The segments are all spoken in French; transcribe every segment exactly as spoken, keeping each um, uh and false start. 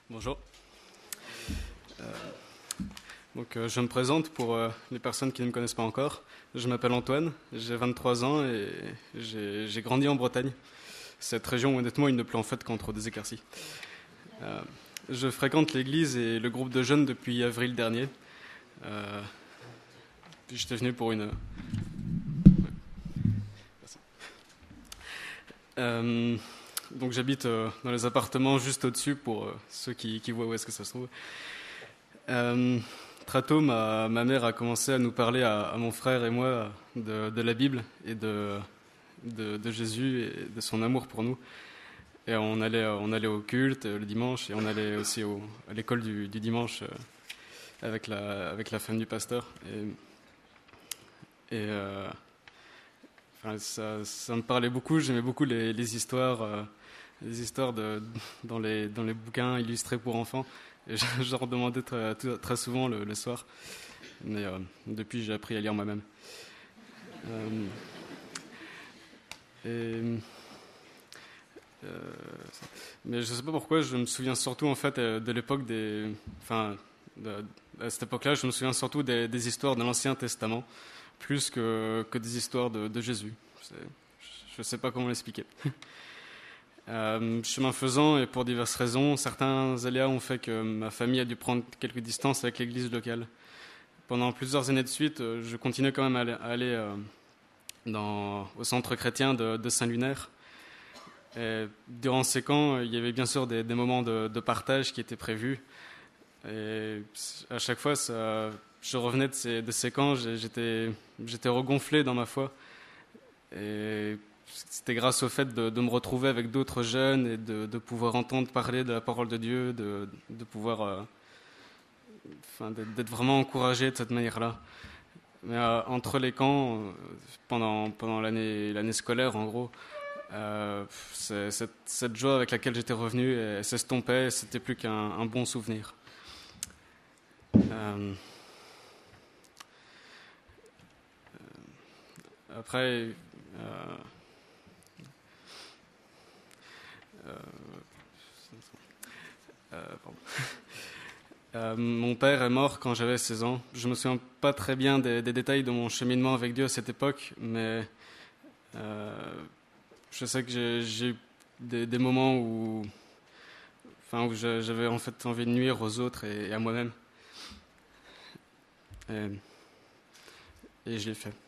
Bonjour. Euh, donc, euh, je me présente pour euh, les personnes qui ne me connaissent pas encore. Je m'appelle Antoine, j'ai vingt-trois ans et j'ai, j'ai grandi en Bretagne. Cette région, honnêtement, il ne pleut en fait qu'entre des éclaircies. Euh, je fréquente l'église et le groupe de jeunes depuis avril dernier. Euh, puis j'étais venu pour une... Euh, donc j'habite euh, dans les appartements juste au-dessus pour euh, ceux qui, qui voient où est-ce que ça se trouve. Euh, très tôt, ma, ma mère a commencé à nous parler à, à mon frère et moi de, de la Bible et de, de, de Jésus et de son amour pour nous. Et on allait, on allait au culte le dimanche et on allait aussi au, à l'école du, du dimanche euh, avec, la, avec la femme du pasteur. Et, et euh, enfin, ça, ça me parlait beaucoup, j'aimais beaucoup les, les histoires, euh, les histoires de, dans, les, dans les bouquins illustrés pour enfants. Et j'en demandais très, très souvent le, le soir. Mais euh, depuis, j'ai appris à lire moi-même. Euh, et, euh, mais je ne sais pas pourquoi, je me souviens surtout en fait de l'époque des... Enfin, de, à cette époque-là, je me souviens surtout des, des histoires de l'Ancien Testament, plus que, que des histoires de, de Jésus. C'est, je ne sais pas comment l'expliquer. Euh, chemin faisant, et pour diverses raisons, certains aléas ont fait que ma famille a dû prendre quelques distances avec l'église locale. Pendant plusieurs années de suite, je continuais quand même à aller, à aller euh, dans, au centre chrétien de, de Saint-Lunaire. Et durant ces camps, il y avait bien sûr des, des moments de, de partage qui étaient prévus. Et à chaque fois, ça, je revenais de ces, de ces camps, j'étais, j'étais regonflé dans ma foi. Et c'était grâce au fait de, de me retrouver avec d'autres jeunes et de, de pouvoir entendre parler de la parole de Dieu, de, de pouvoir, euh, enfin, d'être, d'être vraiment encouragé de cette manière-là. Mais euh, entre les camps, euh, pendant, pendant l'année, l'année scolaire, en gros, euh, c'est, cette, cette joie avec laquelle j'étais revenu, elle s'estompait, c'était plus qu'un un bon souvenir. Euh, après... Euh, Euh, euh, euh, mon père est mort quand j'avais seize ans. Je ne me souviens pas très bien des, des détails de mon cheminement avec Dieu à cette époque, mais euh, je sais que j'ai, j'ai eu des, des moments où, enfin, où j'avais en fait envie de nuire aux autres et, et à moi-même. Et, et je l'ai fait.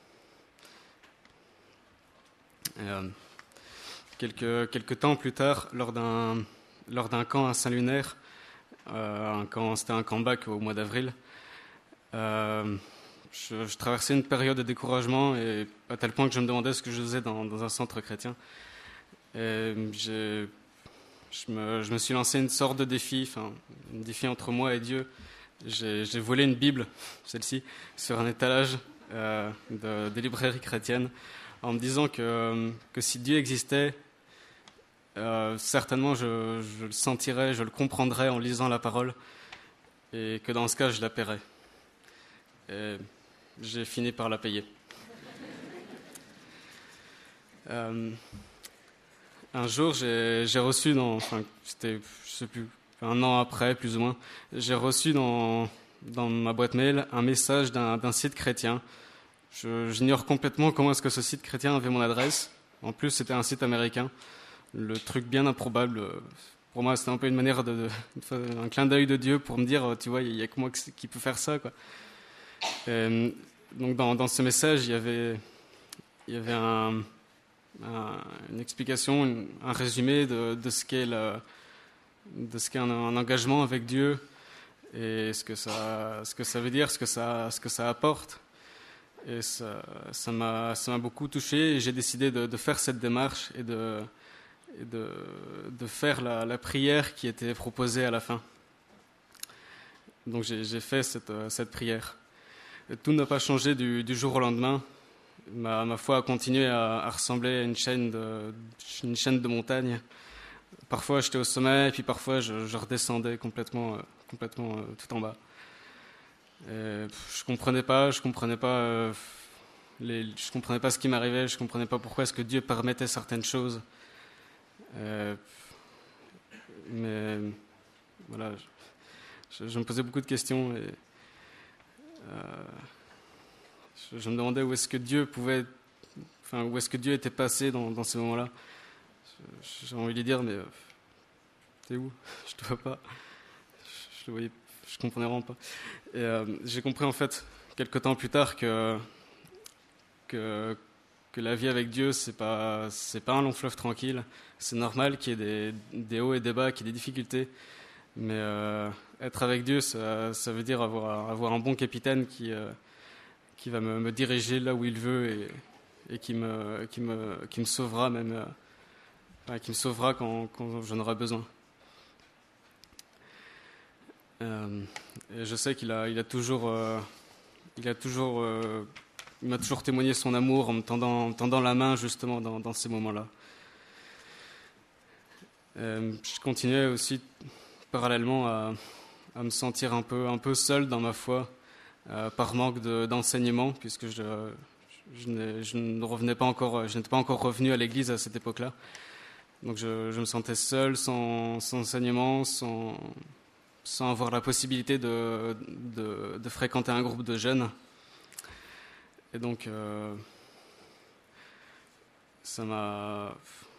Et, euh, Quelques, quelques temps plus tard, lors d'un, lors d'un camp à Saint-Lunaire, euh, un camp, c'était un camp bac au mois d'avril, euh, je, je traversais une période de découragement et à tel point que je me demandais ce que je faisais dans, dans un centre chrétien. Et j'ai, je, me, je me suis lancé une sorte de défi, enfin, un défi entre moi et Dieu. J'ai, j'ai volé une Bible, celle-ci, sur un étalage euh, de, des librairies chrétiennes, en me disant que, que si Dieu existait, Euh, certainement je, je le sentirais, je le comprendrais en lisant la parole et que dans ce cas je la paierais. Et j'ai fini par la payer. Euh, un jour j'ai, j'ai reçu, dans, enfin c'était je sais plus, un an après plus ou moins, j'ai reçu dans, dans ma boîte mail un message d'un, d'un site chrétien. Je, j'ignore complètement comment est-ce que ce site chrétien avait mon adresse. En plus c'était un site américain. Le truc bien improbable, pour moi c'était un peu une manière de, de, un clin d'œil de Dieu pour me dire, tu vois, il n'y a que moi qui peut faire ça, quoi. Et donc dans, dans ce message il y avait, il y avait un, un, une explication, une, un résumé de, de ce qu'est, le, de ce qu'est un, un engagement avec Dieu et ce que ça, ce que ça veut dire, ce que ça, ce que ça apporte. Et ça, ça m'a, ça m'a beaucoup touché et j'ai décidé de, de faire cette démarche et de et de, de faire la, la prière qui était proposée à la fin. Donc j'ai, j'ai fait cette, cette prière. Et tout n'a pas changé du, du jour au lendemain. Ma, ma foi a continué à, à ressembler à une chaîne, de, une chaîne de montagnes. Parfois j'étais au sommet, et puis parfois je, je redescendais complètement, euh, complètement euh, tout en bas. Et je comprenais pas, je comprenais pas, euh, les, je comprenais pas ce qui m'arrivait, je comprenais pas pourquoi est-ce que Dieu permettait certaines choses. Euh, mais voilà, je, je me posais beaucoup de questions et euh, je, je me demandais où est-ce que Dieu pouvait, enfin où est-ce que Dieu était passé dans, dans ces moments-là. Je, j'ai envie de lui dire, mais euh, t'es où? Je te vois pas. Je, je le voyais, je comprenais vraiment pas. Et euh, j'ai compris en fait quelques temps plus tard que que que la vie avec Dieu, c'est pas, c'est pas un long fleuve tranquille. C'est normal qu'il y ait des, des hauts et des bas, qu'il y ait des difficultés. Mais euh, être avec Dieu, ça, ça veut dire avoir, avoir un bon capitaine qui, euh, qui va me, me diriger là où il veut et, et qui, me, qui, me, qui me sauvera même, euh, enfin, qui me sauvera quand, quand j'en aurai besoin. Euh, et je sais qu'il a, il a toujours, euh, il a toujours euh, il m'a toujours témoigné son amour en me tendant, en me tendant la main justement dans, dans ces moments-là. Euh, je continuais aussi parallèlement à, à me sentir un peu, un peu seul dans ma foi euh, par manque de, d'enseignement, puisque je, je, je ne revenais pas encore, je n'étais pas encore revenu à l'église à cette époque-là. Donc je, je me sentais seul, sans, sans enseignement, sans, sans avoir la possibilité de, de, de fréquenter un groupe de jeunes. Et donc, euh, ça m'a,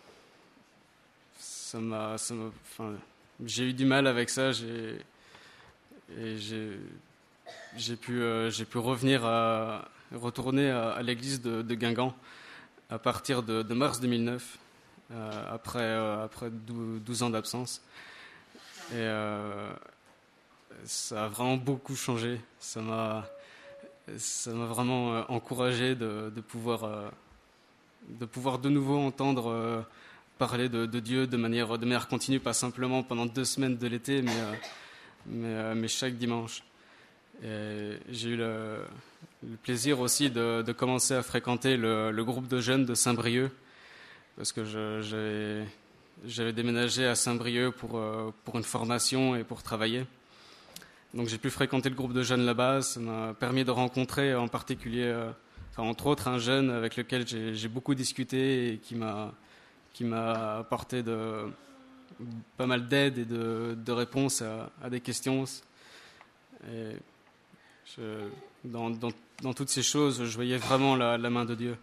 ça m'a, ça m'a, enfin, j'ai eu du mal avec ça. J'ai, et j'ai, j'ai pu, euh, j'ai pu revenir à, retourner à, à l'église de, de Guingamp à partir de, de mars deux mille neuf, euh, après, euh, après douze ans d'absence. Et euh, ça a vraiment beaucoup changé. Ça m'a, ça m'a vraiment euh, encouragé de, de pouvoir. Euh, de pouvoir de nouveau entendre euh, parler de, de Dieu de manière, de manière continue, pas simplement pendant deux semaines de l'été, mais, euh, mais, euh, mais chaque dimanche. Et j'ai eu le, le plaisir aussi de, de commencer à fréquenter le, le groupe de jeunes de Saint-Brieuc, parce que je, j'avais, j'avais déménagé à Saint-Brieuc pour, euh, pour une formation et pour travailler. Donc j'ai pu fréquenter le groupe de jeunes là-bas. Ça m'a permis de rencontrer en particulier... Euh, Enfin, entre autres, un jeune avec lequel j'ai, j'ai beaucoup discuté et qui m'a, qui m'a apporté de, pas mal d'aide et de, de réponses à, à des questions. Et je, dans, dans, dans toutes ces choses, je voyais vraiment la, la main de Dieu.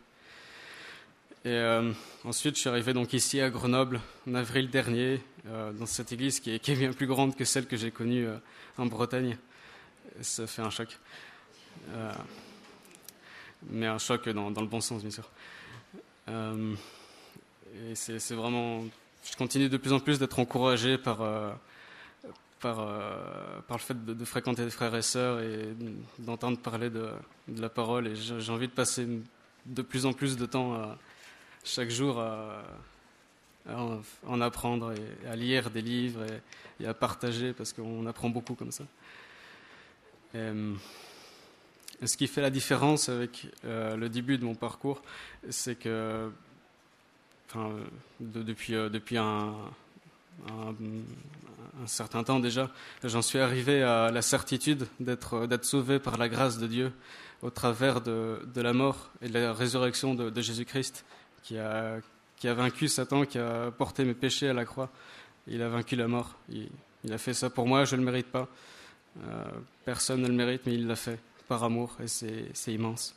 Et euh, ensuite, je suis arrivé donc ici à Grenoble en avril dernier, euh, dans cette église qui est, qui est bien plus grande que celle que j'ai connue euh, en Bretagne. Et ça fait un choc. Euh, mais un choc dans, dans le bon sens, bien sûr. Euh, et c'est, c'est vraiment... Je continue de plus en plus d'être encouragé par, euh, par, euh, par le fait de, de fréquenter des frères et sœurs et d'entendre parler de, de la parole. Et j'ai, j'ai envie de passer de plus en plus de temps à, chaque jour à, à en apprendre et à lire des livres et, et à partager, parce qu'on apprend beaucoup comme ça. Et, ce qui fait la différence avec euh, le début de mon parcours, c'est que, enfin, de, depuis, euh, depuis un, un, un certain temps déjà, j'en suis arrivé à la certitude d'être, d'être sauvé par la grâce de Dieu au travers de, de la mort et de la résurrection de, de Jésus-Christ, qui a, qui a vaincu Satan, qui a porté mes péchés à la croix. Il a vaincu la mort. Il, il a fait ça pour moi, je ne le mérite pas. Euh, personne ne le mérite, mais il l'a fait par amour, et c'est, c'est immense.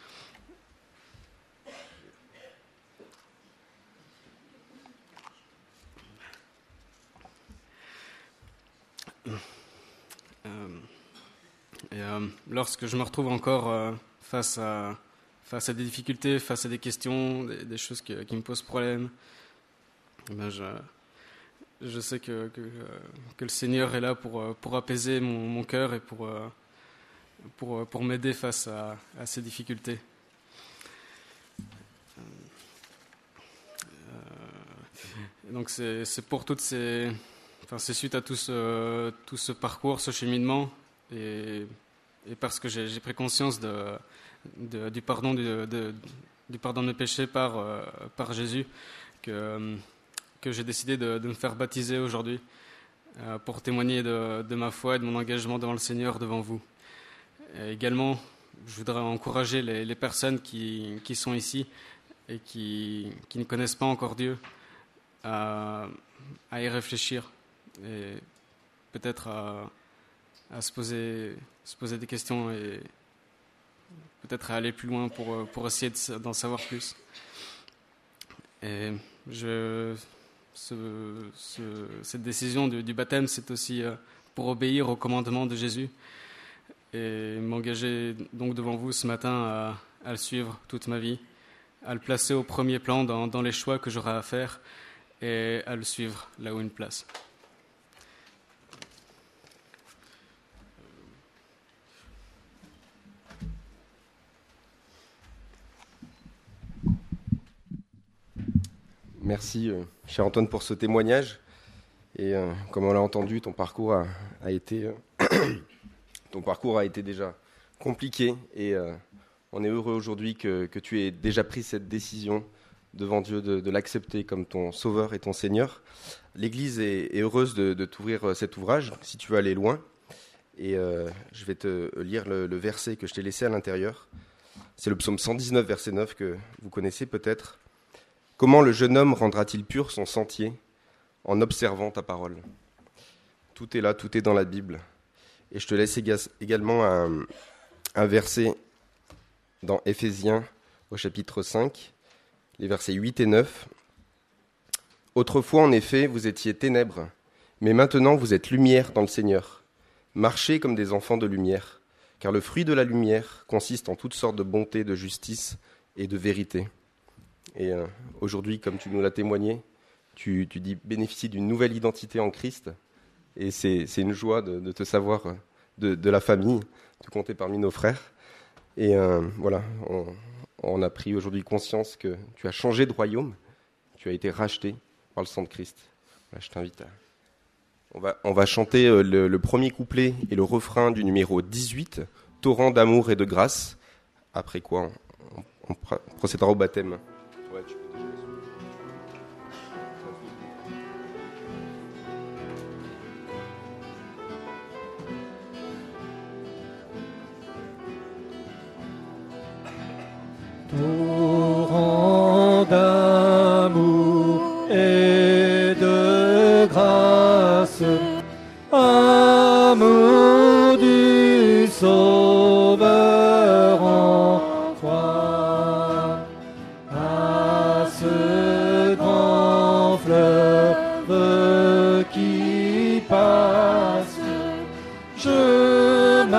Euh, et euh, lorsque je me retrouve encore euh, face à, face à des difficultés, face à des questions, des, des choses qui, qui me posent problème, eh ben je, je sais que, que, que le Seigneur est là pour, pour apaiser mon, mon cœur et pour... Pour, pour m'aider face à, à ces difficultés. Euh, donc c'est, c'est pour toutes ces, enfin c'est suite à tout ce, tout ce parcours, ce cheminement, et, et parce que j'ai, j'ai pris conscience de, de, du pardon de, de, du pardon de mes péchés par, euh, par Jésus, que, que j'ai décidé de, de me faire baptiser aujourd'hui euh, pour témoigner de, de ma foi et de mon engagement devant le Seigneur, devant vous. Et également, je voudrais encourager les, les personnes qui, qui sont ici et qui, qui ne connaissent pas encore Dieu à, à y réfléchir et peut-être à, à se poser, se poser des questions et peut-être à aller plus loin pour, pour essayer de, d'en savoir plus. Et je, ce, ce, cette décision du, du baptême, c'est aussi pour obéir au commandement de Jésus et m'engager donc devant vous ce matin à, à le suivre toute ma vie, à le placer au premier plan dans, dans les choix que j'aurai à faire et à le suivre là où il me place. Merci, euh, cher Antoine, pour ce témoignage. Et euh, comme on l'a entendu, ton parcours a, a été, euh, ton parcours a été déjà compliqué. Et euh, on est heureux aujourd'hui que, que tu aies déjà pris cette décision devant Dieu de, de l'accepter comme ton Sauveur et ton Seigneur. L'Église est, est heureuse de, de t'ouvrir cet ouvrage, si tu veux aller loin. Et euh, je vais te lire le, le verset que je t'ai laissé à l'intérieur. C'est le psaume cent dix-neuf, verset neuf, que vous connaissez peut-être. Comment le jeune homme rendra-t-il pur son sentier en observant ta parole ? Tout est là, tout est dans la Bible. Et je te laisse également un, un verset dans Éphésiens au chapitre cinq, les versets huit et neuf. Autrefois, en effet, vous étiez ténèbres, mais maintenant vous êtes lumière dans le Seigneur. Marchez comme des enfants de lumière, car le fruit de la lumière consiste en toutes sortes de bonté, de justice et de vérité. Et euh, aujourd'hui, comme tu nous l'as témoigné, tu, tu dis bénéficier d'une nouvelle identité en Christ. Et c'est, c'est une joie de, de te savoir de, de la famille, de compter parmi nos frères. Et euh, voilà, on, on a pris aujourd'hui conscience que tu as changé de royaume, tu as été racheté par le sang de Christ. Voilà, je t'invite à... On va, on va chanter le, le premier couplet et le refrain du numéro dix-huit, Torrent d'amour et de grâce. Après quoi, on, on, on procédera au baptême. Ouais, tu peux déjà Torrent d'amour et de grâce, amour du Sauveur en toi, à ce grand fleuve qui passe, je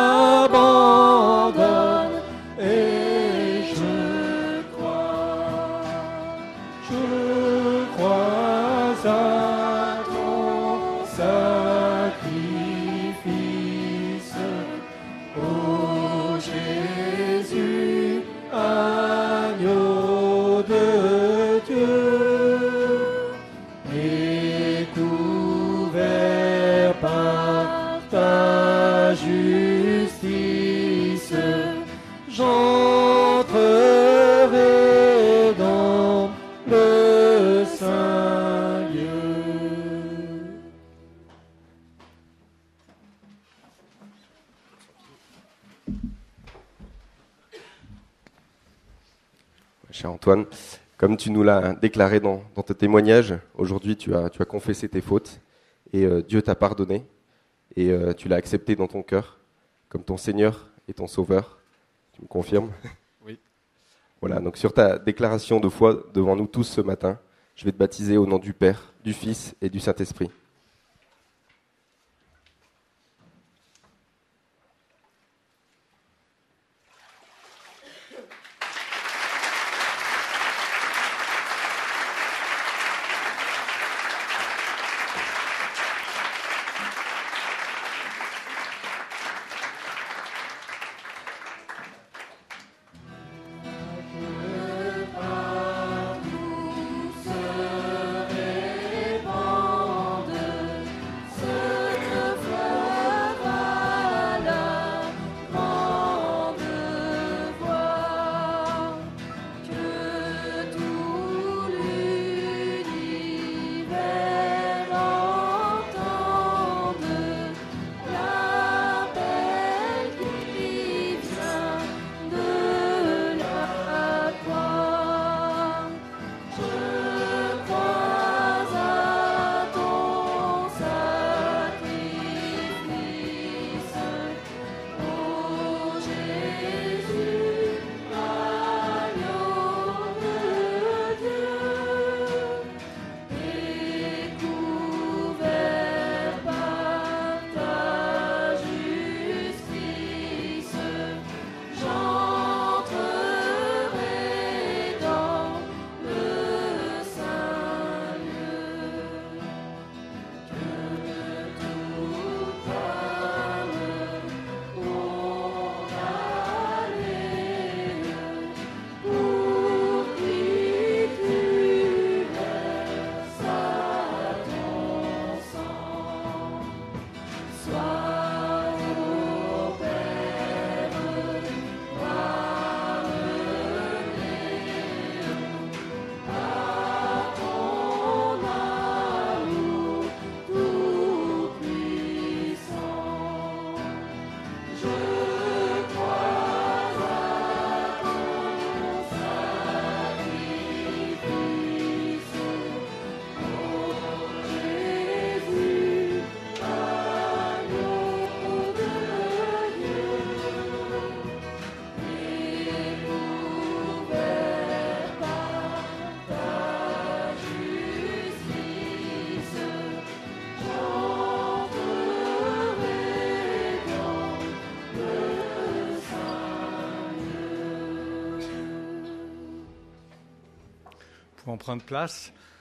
m'abandonne et je crois, je crois à ton sacrifice, ô Jésus, agneau de Dieu, et couvert par ta justice, j'entrerai dans le saint lieu. Cher Antoine, comme tu nous l'as déclaré dans, dans tes témoignages, aujourd'hui tu as, tu as confessé tes fautes et euh, Dieu t'a pardonné et euh, tu l'as accepté dans ton cœur comme ton Seigneur et ton Sauveur. Tu me confirmes ? Oui. Voilà, donc sur ta déclaration de foi devant nous tous ce matin, je vais te baptiser au nom du Père, du Fils et du Saint-Esprit. Se répandent pouvant prendre place.